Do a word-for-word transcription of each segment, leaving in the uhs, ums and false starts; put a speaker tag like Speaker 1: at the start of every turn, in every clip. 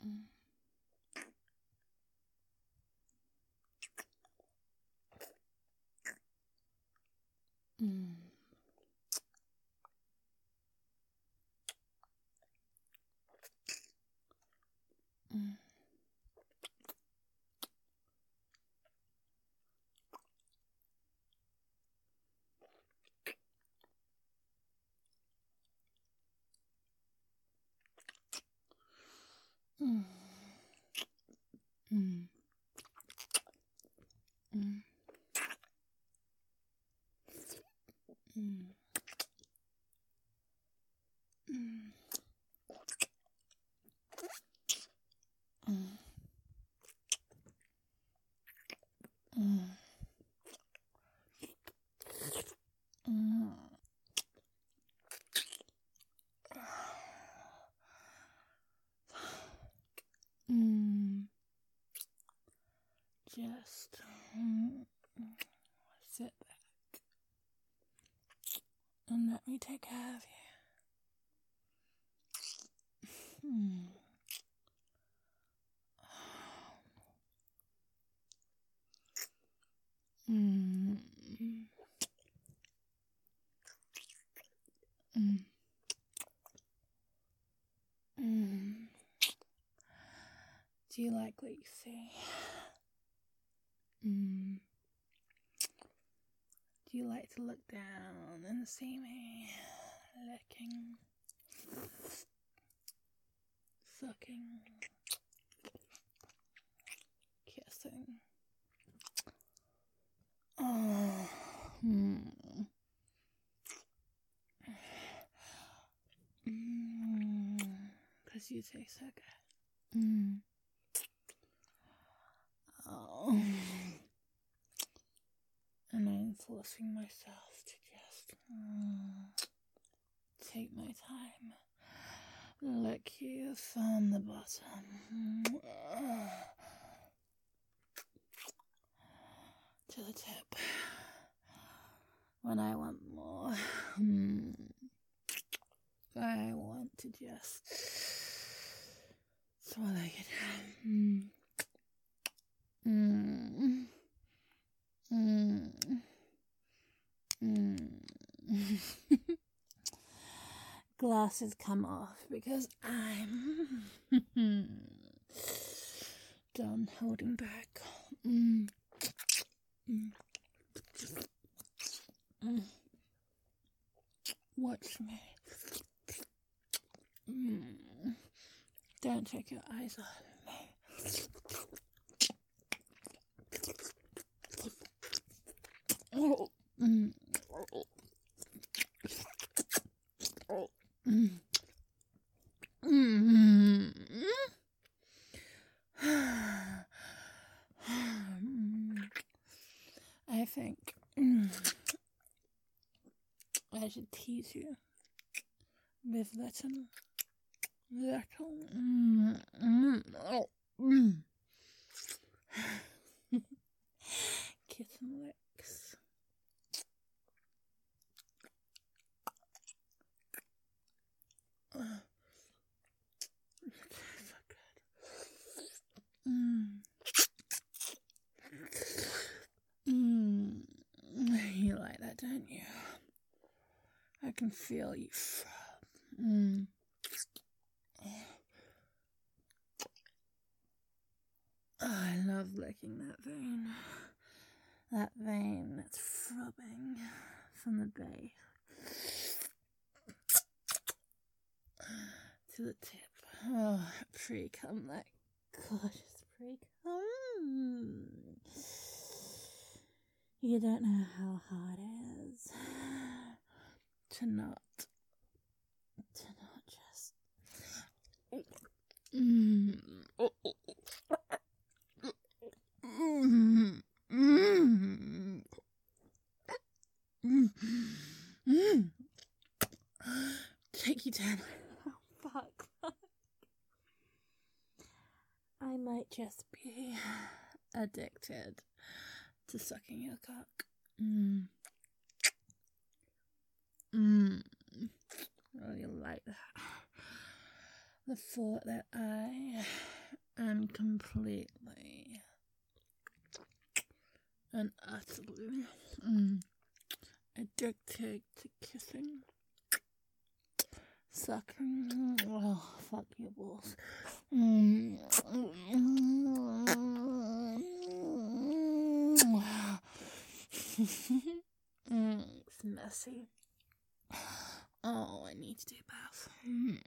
Speaker 1: Mm. Mm. Mm. Mm. Mm. Mm. Mm. Mm. Mm. Mm. Mm. Just mm, sit back and let me take care of you. Mm. Mm. Mm. Mm. Do you like what you see? Mm. Do you like to look down and see me licking, sucking, kissing? Oh. Mm. Mm. Cause you taste so good. Mm. Oh. And I'm forcing myself to just mm, take my time, lick you from the bottom mm, to the tip. When I want more, mm, I want to just swallow you down. Mm. Mm. Mm. Mm. Glasses come off because I'm done holding back. Mm. Mm. Mm. Watch me. Mm. Don't take your eyes off of me. Oh. Mm. Oh. Mm. Mm. I think mm, I should tease you with little, little, mm, mm, oh, mm. Kiss and licks. Uh, so good. Mm. Mm. You like that, don't you? I can feel you. Mm. Oh, I love licking that vein. That vein that's throbbing from the base to the tip. Oh, pre-cum, that gorgeous pre-cum. You don't know how hard it is to not, to not just. Mm. Oh, oh. Mm. Mm. Mm. Mm. Take you down. Oh, fuck, fuck. I might just be addicted to sucking your cock. Mm. Mm. Oh, you like that. The thought that I and completely and utterly mm, addicted to kissing, sucking. Oh, fuck your balls. Mm. Mm, it's messy. Oh, I need to do bath. Mm.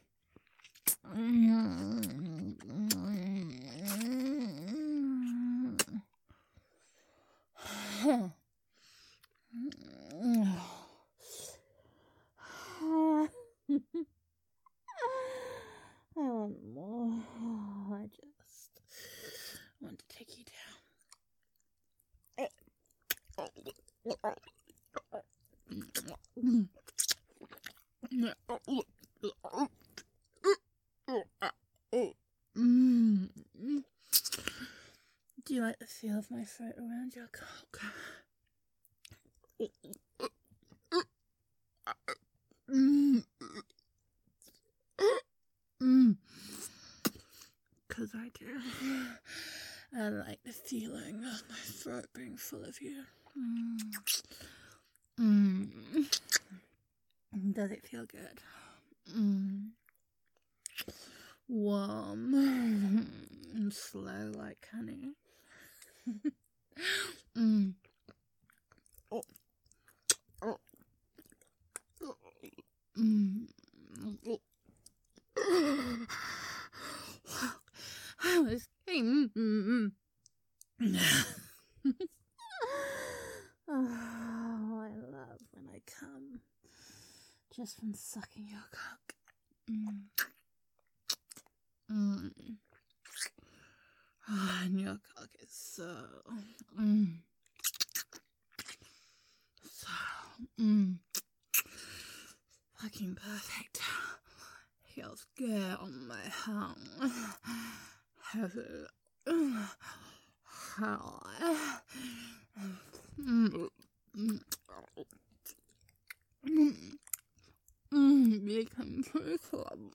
Speaker 1: I want more. I just want to take you down. Mm. Do you like the feel of my throat around your cock? Mm. Mm. Cause I do. I like the feeling of my throat being full of you. Mm. Mm. Does it feel good? Mm. Warm and slow like honey. Mm. Oh. Oh. Mm. I was mm. Oh, I love when I come just from sucking your cock. Mm. Mm. Oh, and your cock is so, mm, so, mm, fucking perfect. Feels good on my tongue. Heavy. High. Mm. Mm. Mm. Mm. Become pretty.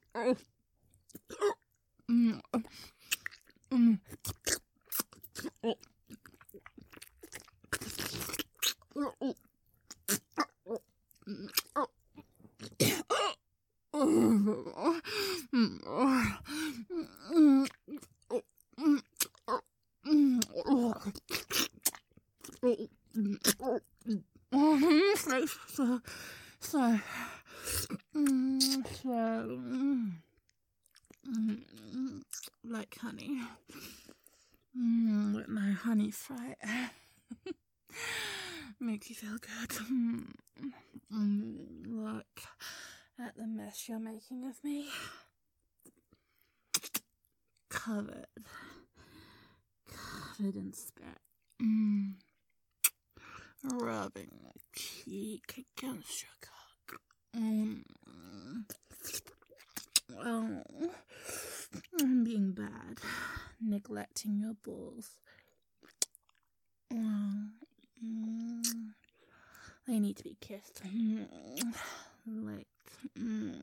Speaker 1: Mm. Mm. So, so, mm, so, mm, mm, like honey, mm, with my honey fright, make you feel good. Mm, mm, look at the mess you're making of me, covered, covered in spit. Mm. Rubbing my cheek against your cock. Mm. Oh, I'm being bad, neglecting your balls. Oh, mm. They need to be kissed, mm. Licked, mm.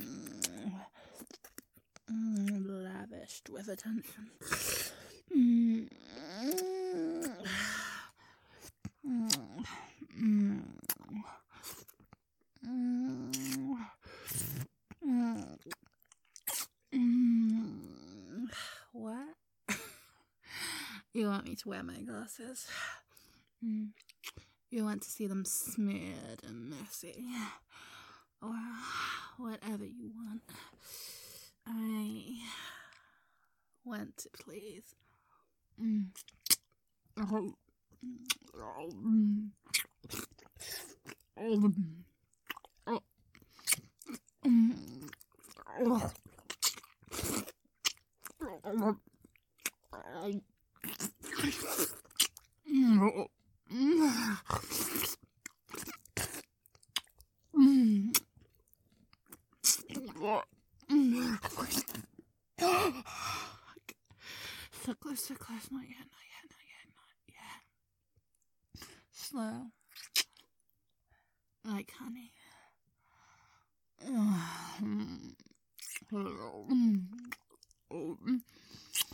Speaker 1: Mm. Lavished with attention. Mm. Mm. Mm. Mm. Mm. Mm. What? You want me to wear my glasses? Mm. You want to see them smeared and messy? Or whatever you want. I want to please. Mm. Oh. Mm. Oh. Oh. Mm. Oh. Oh. Mm. Mm. So close, so close, not yet, not yet, not yet, not yet. Slow. Like honey. Mm. Mm.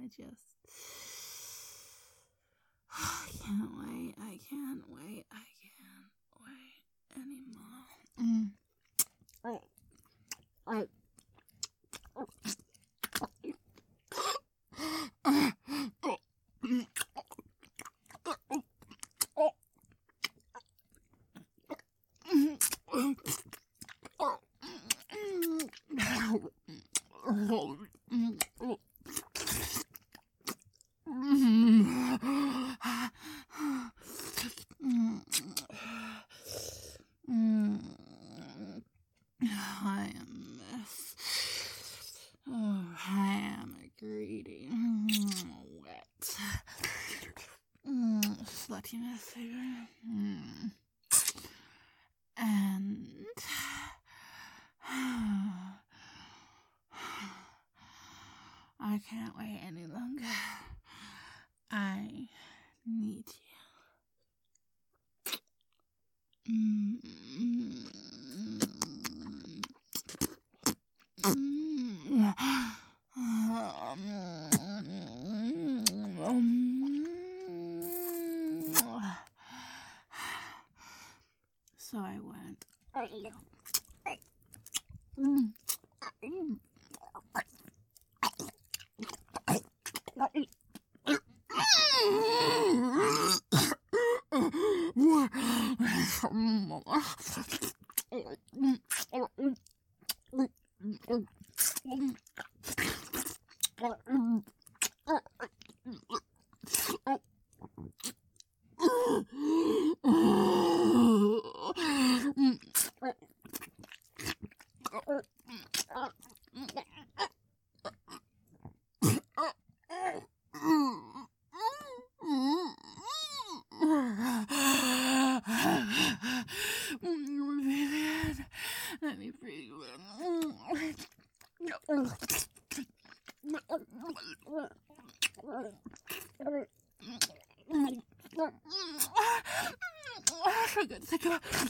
Speaker 1: just... I can't wait. I can't wait. I can't wait anymore. Mm. I, I, I am this. Oh, I am a greedy, wet, sluttiness here. Mm. And I can't wait any longer. I need you. Mm. So I went. Vivian, let me breathe. For God's sake.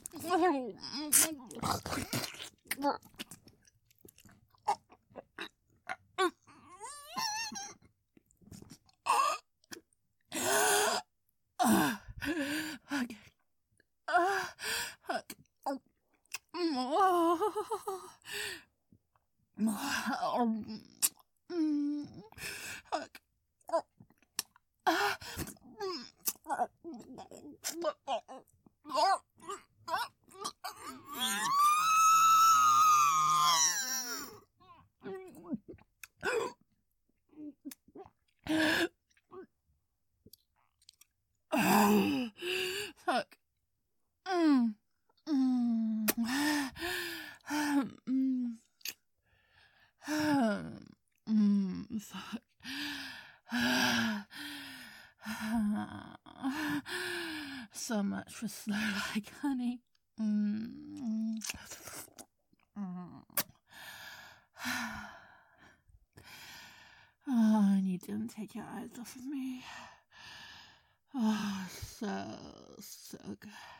Speaker 1: Okay. Uh, fuck. Fuck. Fuck. Mm. Mm. Mm. Mm. Fuck. So much for slow like honey. Mm. Mm. Oh, and you didn't take your eyes off of me. Oh, so, so good.